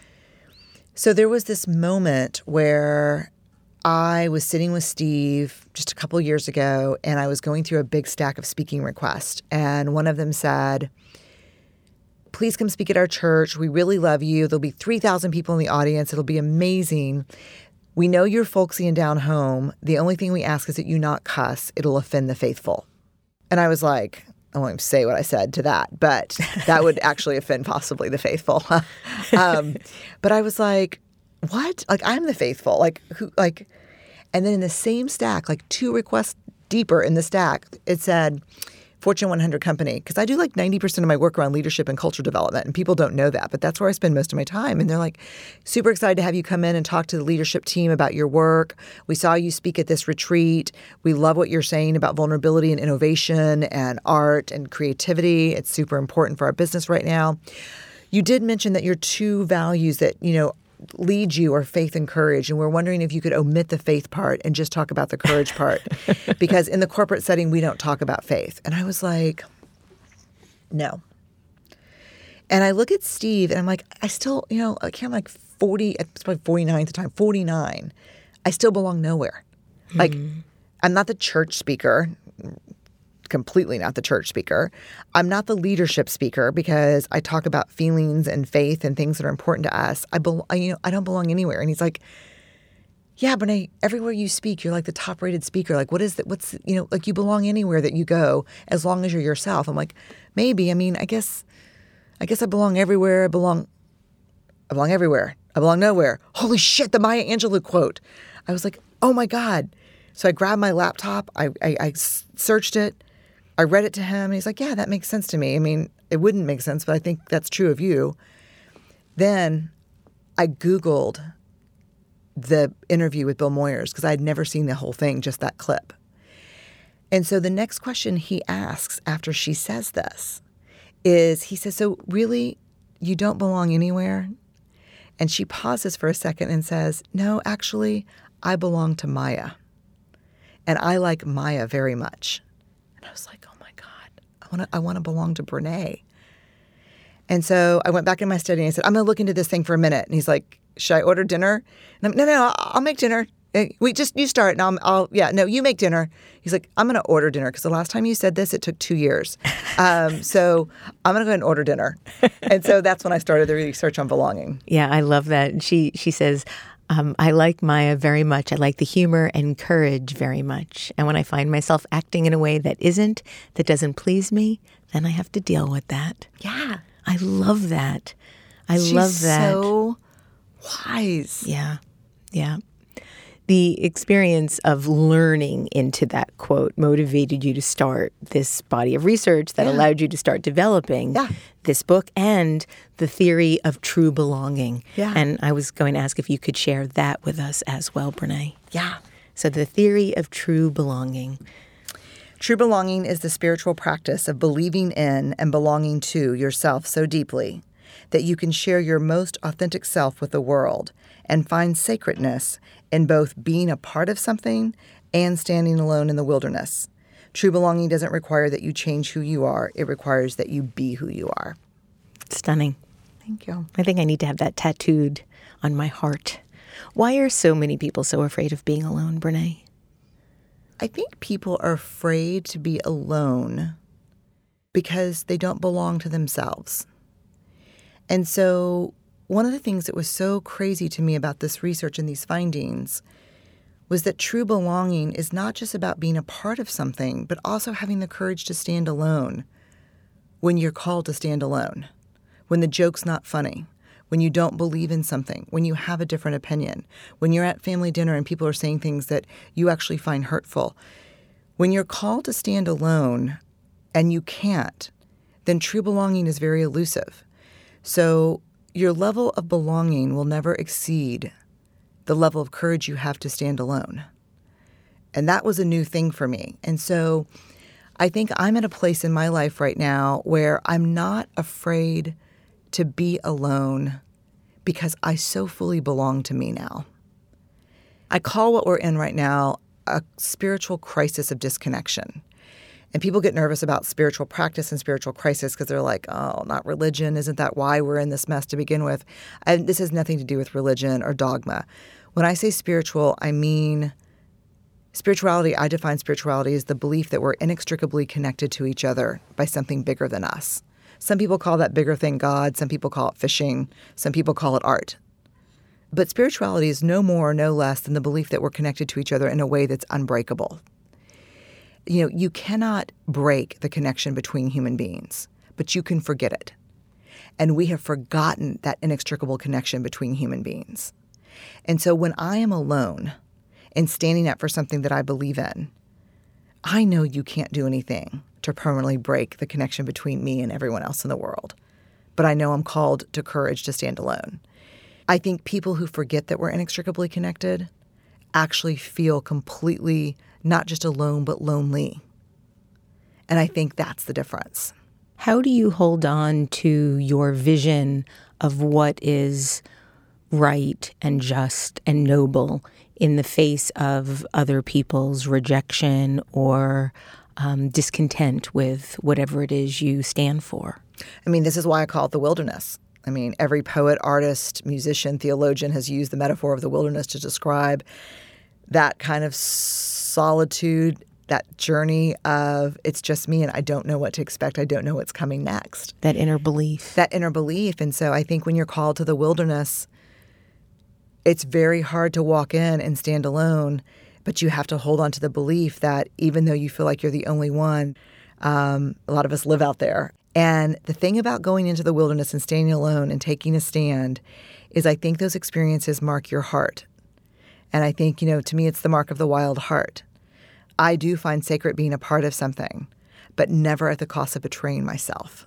[SPEAKER 5] So there was this moment where I was sitting with Steve just a couple of years ago, and I was going through a big stack of speaking requests. And one of them said, please come speak at our church. We really love you. There'll be 3,000 people in the audience. It'll be amazing. We know you're folksy and down home. The only thing we ask is that you not cuss. It'll offend the faithful. And I was like, I won't even say what I said to that, but that would actually offend possibly the faithful. But I was like, what? Like, I'm the faithful. Like, who? Like, and then in the same stack, like 2 requests deeper in the stack, it said Fortune 100 company, because I do like 90% of my work around leadership and culture development, and people don't know that, but that's where I spend most of my time. And they're like, super excited to have you come in and talk to the leadership team about your work. We saw you speak at this retreat. We love what you're saying about vulnerability and innovation and art and creativity. It's super important for our business right now. You did mention that your 2 values that, lead you are faith and courage. And we're wondering if you could omit the faith part and just talk about the courage part. Because in the corporate setting, we don't talk about faith. And I was like, no. And I look at Steve and I'm like, I still, I'm like 40, it's probably 49 at the time, 49. I still belong nowhere. Like, I'm not the church speaker. Completely not the church speaker. I'm not the leadership speaker because I talk about feelings and faith and things that are important to us. I don't belong anywhere. And he's like, yeah, Brene, everywhere you speak, you're like the top rated speaker. Like, what is that? What's, like you belong anywhere that you go as long as you're yourself. I'm like, maybe. I mean, I guess I belong everywhere. I belong everywhere. I belong nowhere. Holy shit, the Maya Angelou quote. I was like, oh my God. So I grabbed my laptop. I searched it. I read it to him, and he's like, yeah, that makes sense to me. I mean, it wouldn't make sense, but I think that's true of you. Then I Googled the interview with Bill Moyers because I had never seen the whole thing, just that clip. And so the next question he asks after she says this is, he says, so really, you don't belong anywhere? And she pauses for a second and says, no, actually, I belong to Maya. And I like Maya very much. And I was like, oh my God, I want to belong to Brene. And so I went back in my study and I said, I'm going to look into this thing for a minute. And he's like, should I order dinner? And no, I'll make dinner. You start and you make dinner. He's like, I'm going to order dinner because the last time you said this, it took 2 years. So I'm going to go ahead and order dinner. And so that's when I started the research on belonging.
[SPEAKER 2] Yeah, I love that. She says, I like Maya very much. I like the humor and courage very much. And when I find myself acting in a way that doesn't please me, then I have to deal with that.
[SPEAKER 5] Yeah.
[SPEAKER 2] I love that.
[SPEAKER 5] She's
[SPEAKER 2] love that.
[SPEAKER 5] So wise.
[SPEAKER 2] Yeah. Yeah. The experience of learning into that quote motivated you to start this body of research that allowed you to start developing this book and the theory of true belonging.
[SPEAKER 5] Yeah.
[SPEAKER 2] And I was going to ask if you could share that with us as well, Brene.
[SPEAKER 5] Yeah.
[SPEAKER 2] So the theory of true belonging.
[SPEAKER 5] True belonging is the spiritual practice of believing in and belonging to yourself so deeply that you can share your most authentic self with the world and find sacredness in both being a part of something and standing alone in the wilderness. True belonging doesn't require that you change who you are. It requires that you be who you are.
[SPEAKER 2] Stunning.
[SPEAKER 5] Thank you.
[SPEAKER 2] I think I need to have that tattooed on my heart. Why are so many people so afraid of being alone, Brene?
[SPEAKER 5] I think people are afraid to be alone because they don't belong to themselves. And so one of the things that was so crazy to me about this research and these findings was that true belonging is not just about being a part of something, but also having the courage to stand alone when you're called to stand alone, when the joke's not funny, when you don't believe in something, when you have a different opinion, when you're at family dinner and people are saying things that you actually find hurtful. When you're called to stand alone and you can't, then true belonging is very elusive. So your level of belonging will never exceed the level of courage you have to stand alone. And that was a new thing for me. And so I think I'm at a place in my life right now where I'm not afraid to be alone because I so fully belong to me now. I call what we're in right now a spiritual crisis of disconnection. And people get nervous about spiritual practice and spiritual crisis because they're like, oh, not religion. Isn't that why we're in this mess to begin with? And this has nothing to do with religion or dogma. When I say spiritual, I mean spirituality. I define spirituality as the belief that we're inextricably connected to each other by something bigger than us. Some people call that bigger thing God. Some people call it fishing. Some people call it art. But spirituality is no more or no less than the belief that we're connected to each other in a way that's unbreakable. You know, you cannot break the connection between human beings, but you can forget it. And we have forgotten that inextricable connection between human beings. And so when I am alone and standing up for something that I believe in, I know you can't do anything to permanently break the connection between me and everyone else in the world. But I know I'm called to courage to stand alone. I think people who forget that we're inextricably connected actually feel completely not just alone, but lonely. And I think that's the difference.
[SPEAKER 2] How do you hold on to your vision of what is right and just and noble in the face of other people's rejection or discontent with whatever it is you stand for?
[SPEAKER 5] I mean, this is why I call it the wilderness. I mean, every poet, artist, musician, theologian has used the metaphor of the wilderness to describe that kind of solitude, that journey of it's just me and I don't know what to expect. I don't know what's coming next.
[SPEAKER 2] That inner belief.
[SPEAKER 5] That inner belief. And so I think when you're called to the wilderness, it's very hard to walk in and stand alone, but you have to hold on to the belief that even though you feel like you're the only one, a lot of us live out there. And the thing about going into the wilderness and standing alone and taking a stand is I think those experiences mark your heart. And I think, to me, it's the mark of the wild heart. I do find sacred being a part of something, but never at the cost of betraying myself.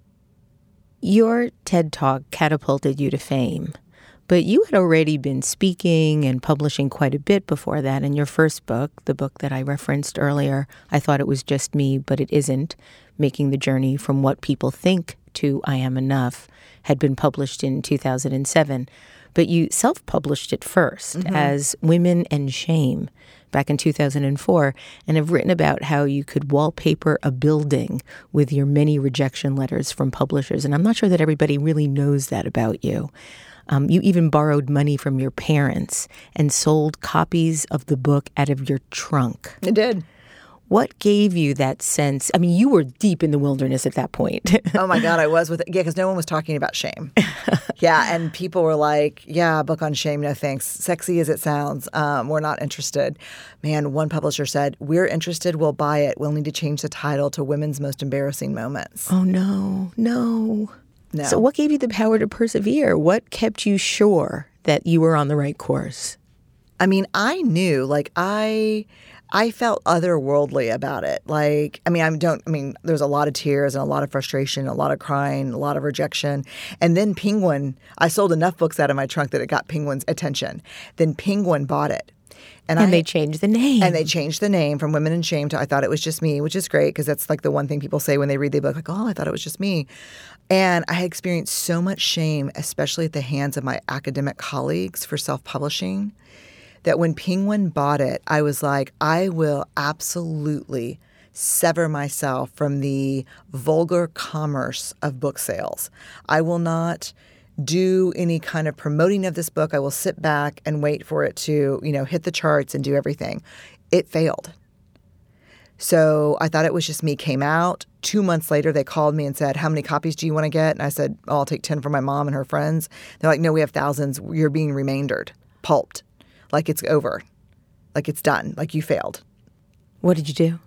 [SPEAKER 2] Your TED Talk catapulted you to fame, but you had already been speaking and publishing quite a bit before that. In your first book, the book that I referenced earlier, I Thought It Was Just Me, But It Isn't, Making the Journey from What People Think to I Am Enough, had been published in 2007. But you self-published it first as Women and Shame back in 2004, and have written about how you could wallpaper a building with your many rejection letters from publishers. And I'm not sure that everybody really knows that about you. You even borrowed money from your parents and sold copies of the book out of your trunk.
[SPEAKER 5] I did.
[SPEAKER 2] What gave you that sense? I mean, you were deep in the wilderness at that point.
[SPEAKER 5] Oh, my God, I was with it. Yeah, because no one was talking about shame. Yeah, and people were like, yeah, a book on shame, no thanks. Sexy as it sounds, we're not interested. Man, one publisher said, we're interested, we'll buy it. We'll need to change the title to Women's Most Embarrassing Moments.
[SPEAKER 2] Oh, no. So what gave you the power to persevere? What kept you sure that you were on the right course?
[SPEAKER 5] I mean, I knew, I felt otherworldly about it. There's a lot of tears and a lot of frustration, a lot of crying, a lot of rejection. And then Penguin, I sold enough books out of my trunk that it got Penguin's attention. Then Penguin bought it.
[SPEAKER 2] And they changed the name.
[SPEAKER 5] And they changed the name from Women and Shame to I Thought It Was Just Me, which is great because that's like the one thing people say when they read the book, like, oh, I thought it was just me. And I had experienced so much shame, especially at the hands of my academic colleagues for self-publishing, that when Penguin bought it, I was like, I will absolutely sever myself from the vulgar commerce of book sales. I will not do any kind of promoting of this book. I will sit back and wait for it to, hit the charts and do everything. It failed. So I thought it was just me. Came out. 2 months later, they called me and said, how many copies do you want to get? And I said, I'll take 10 for my mom and her friends. They're like, no, we have thousands. You're being remaindered, pulped, like it's over, like it's done, like you failed.
[SPEAKER 2] What did you do?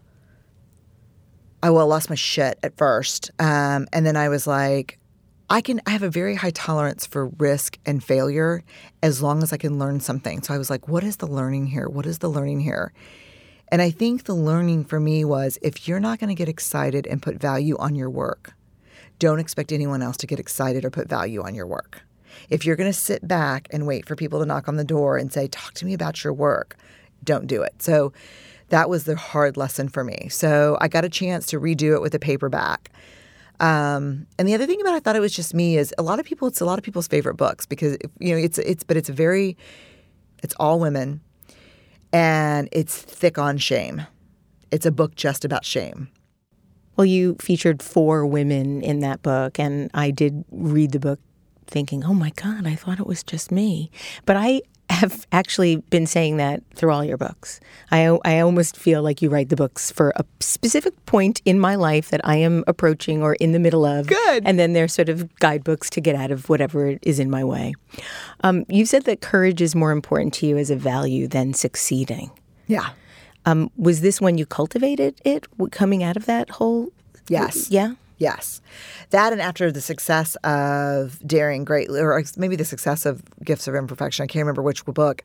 [SPEAKER 5] I lost my shit at first. And then I was like, I have a very high tolerance for risk and failure as long as I can learn something. So I was like, what is the learning here? What is the learning here? And I think the learning for me was, if you're not going to get excited and put value on your work, don't expect anyone else to get excited or put value on your work. If you're going to sit back and wait for people to knock on the door and say, talk to me about your work, don't do it. So that was the hard lesson for me. So I got a chance to redo it with a paperback. And the other thing about I thought it was just me is it's a lot of people's favorite books because, it's all women. And it's thick on shame. It's a book just about shame.
[SPEAKER 2] Well, you featured 4 women in that book, and I did read the book thinking, oh my God, I thought it was just me. But I have actually been saying that through all your books. I almost feel like you write the books for a specific point in my life that I am approaching or in the middle of.
[SPEAKER 5] Good.
[SPEAKER 2] And then they're sort of guidebooks to get out of whatever is in my way. You've said that courage is more important to you as a value than succeeding.
[SPEAKER 5] Yeah.
[SPEAKER 2] Was this when you cultivated it, coming out of that whole?
[SPEAKER 5] Yes.
[SPEAKER 2] Yeah?
[SPEAKER 5] Yes. That, and after the success of Daring Greatly, or maybe the success of Gifts of Imperfection, I can't remember which book,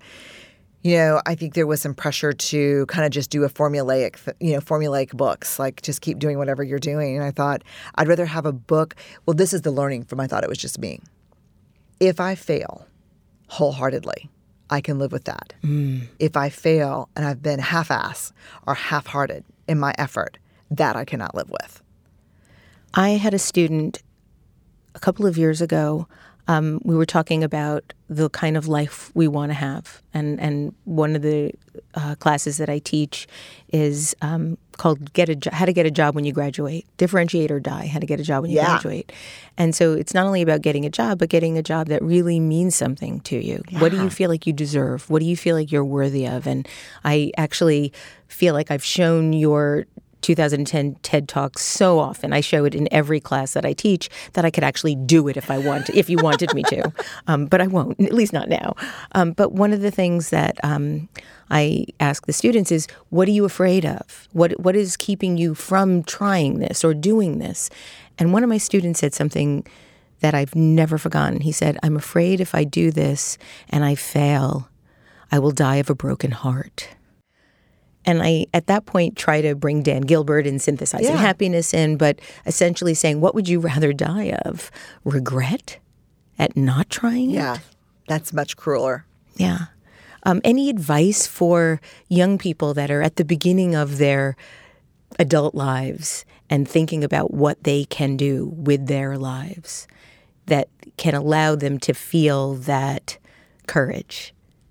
[SPEAKER 5] I think there was some pressure to kind of just do a formulaic books, like just keep doing whatever you're doing. And I thought I'd rather have a book. Well, this is the learning from I thought it was just me. If I fail wholeheartedly, I can live with that. If I fail and I've been half-ass or half-hearted in my effort, that I cannot live with.
[SPEAKER 2] I had a student a couple of years ago. We were talking about the kind of life we want to have. And one of the classes that I teach is called How to Get a Job When You Graduate. Differentiate or Die, How to Get a Job When You Graduate. And so it's not only about getting a job, but getting a job that really means something to you. Yeah. What do you feel like you deserve? What do you feel like you're worthy of? And I actually feel like I've shown your 2010 TED Talk so often. I show it in every class that I teach that I could actually do it if you wanted me to. But I won't, at least not now. But one of the things that I ask the students is, what are you afraid of? What is keeping you from trying this or doing this? And one of my students said something that I've never forgotten. He said, I'm afraid if I do this and I fail, I will die of a broken heart. And I, at that point, try to bring Dan Gilbert and Synthesizing Happiness in, but essentially saying, what would you rather die of? Regret at not trying it?
[SPEAKER 5] Yeah, that's much crueler.
[SPEAKER 2] Yeah. Any advice for young people that are at the beginning of their adult lives and thinking about what they can do with their lives that can allow them to feel that courage?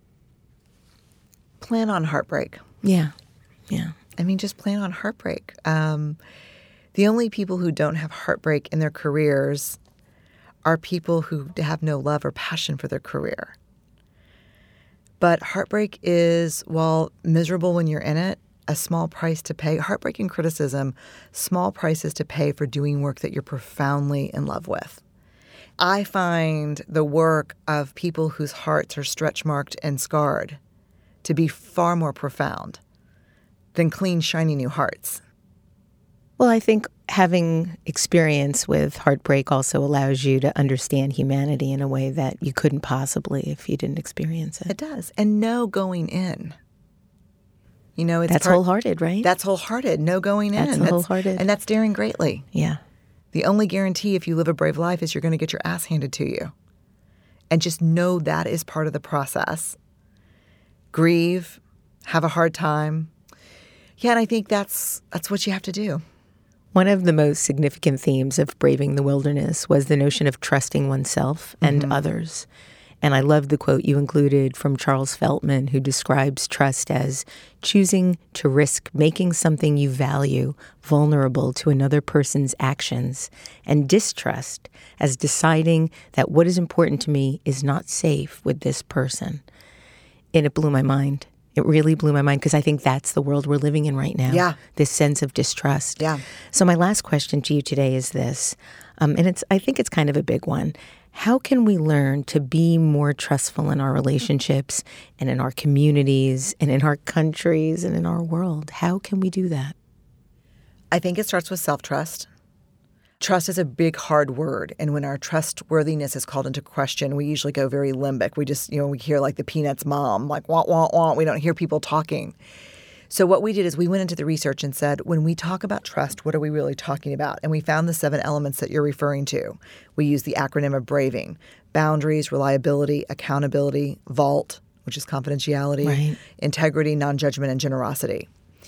[SPEAKER 5] Plan on heartbreak.
[SPEAKER 2] Yeah. Yeah.
[SPEAKER 5] I mean, just plan on heartbreak. The only people who don't have heartbreak in their careers are people who have no love or passion for their career. But heartbreak is, while miserable when you're in it, a small price to pay. Heartbreak and criticism, small prices to pay for doing work that you're profoundly in love with. I find the work of people whose hearts are stretch marked and scarred to be far more profound than clean, shiny new hearts.
[SPEAKER 2] Well, I think having experience with heartbreak also allows you to understand humanity in a way that you couldn't possibly if you didn't experience it.
[SPEAKER 5] It does. And no going in. It's
[SPEAKER 2] that's wholehearted, right?
[SPEAKER 5] That's wholehearted. No going in.
[SPEAKER 2] That's wholehearted.
[SPEAKER 5] And that's daring greatly.
[SPEAKER 2] Yeah.
[SPEAKER 5] The only guarantee if you live a brave life is you're going to get your ass handed to you. And just know that is part of the process. Grieve, have a hard time. Yeah, and I think that's what you have to do.
[SPEAKER 2] One of the most significant themes of Braving the Wilderness was the notion of trusting oneself and others. And I love the quote you included from Charles Feltman, who describes trust as choosing to risk making something you value vulnerable to another person's actions, and distrust as deciding that what is important to me is not safe with this person. And it blew my mind. It really blew my mind, because I think that's the world we're living in right now.
[SPEAKER 5] Yeah.
[SPEAKER 2] This sense of distrust.
[SPEAKER 5] Yeah.
[SPEAKER 2] So my last question to you today is this, and I think it's kind of a big one. How can we learn to be more trustful in our relationships and in our communities and in our countries and in our world? How can we do that?
[SPEAKER 5] I think it starts with self-trust. Trust is a big, hard word. And when our trustworthiness is called into question, we usually go very limbic. We just, we hear like the Peanuts mom, like, wah, wah, wah. We don't hear people talking. So what we did is we went into the research and said, when we talk about trust, what are we really talking about? And we found the 7 elements that you're referring to. We use the acronym of BRAVING: boundaries, reliability, accountability, VAULT, which is confidentiality,
[SPEAKER 2] right,
[SPEAKER 5] integrity, non-judgment, and generosity.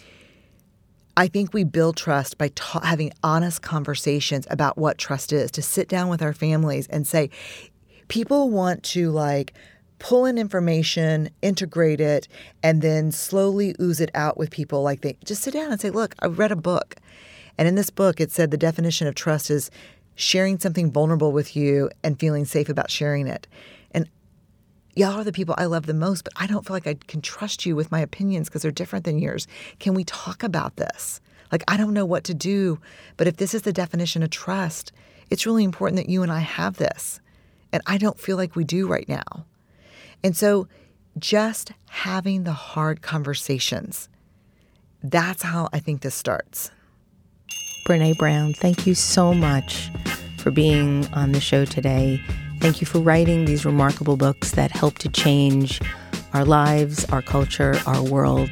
[SPEAKER 5] I think we build trust by having honest conversations about what trust is, to sit down with our families and say, people want to pull in information, integrate it, and then slowly ooze it out with people. Like, they just sit down and say, look, I read a book. And in this book, it said the definition of trust is sharing something vulnerable with you and feeling safe about sharing it. And y'all are the people I love the most, but I don't feel like I can trust you with my opinions because they're different than yours. Can we talk about this? I don't know what to do, but if this is the definition of trust, it's really important that you and I have this. And I don't feel like we do right now. And so just having the hard conversations, that's how I think this starts.
[SPEAKER 2] Brené Brown, thank you so much for being on the show today. Thank you for writing these remarkable books that help to change our lives, our culture, our world.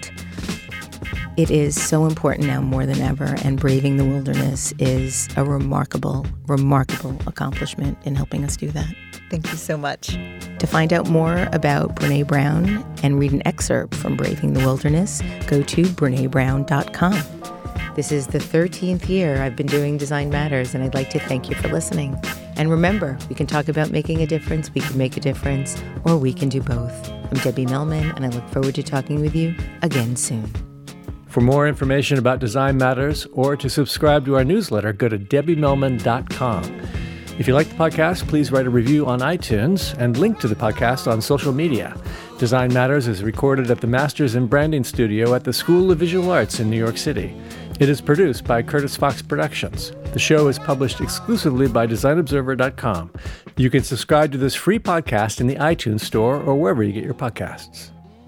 [SPEAKER 2] It is so important now more than ever, and Braving the Wilderness is a remarkable, remarkable accomplishment in helping us do that.
[SPEAKER 5] Thank you so much.
[SPEAKER 2] To find out more about Brené Brown and read an excerpt from Braving the Wilderness, go to BrenéBrown.com. This is the 13th year I've been doing Design Matters, and I'd like to thank you for listening. And remember, we can talk about making a difference, we can make a difference, or we can do both. I'm Debbie Millman, and I look forward to talking with you again soon.
[SPEAKER 4] For more information about Design Matters or to subscribe to our newsletter, go to DebbieMillman.com. If you like the podcast, please write a review on iTunes and link to the podcast on social media. Design Matters is recorded at the Masters in Branding Studio at the School of Visual Arts in New York City. It is produced by Curtis Fox Productions. The show is published exclusively by DesignObserver.com. You can subscribe to this free podcast in the iTunes Store or wherever you get your podcasts.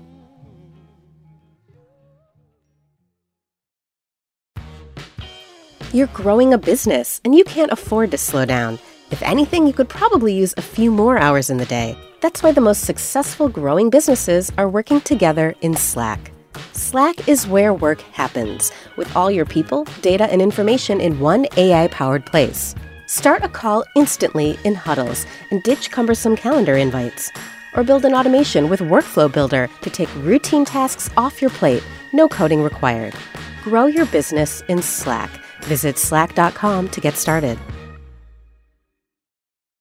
[SPEAKER 3] You're growing a business, and you can't afford to slow down. If anything, you could probably use a few more hours in the day. That's why the most successful growing businesses are working together in Slack. Slack is where work happens, with all your people, data, and information in one AI-powered place. Start a call instantly in huddles and ditch cumbersome calendar invites. Or build an automation with Workflow Builder to take routine tasks off your plate, no coding required. Grow your business in Slack. Visit slack.com to get started.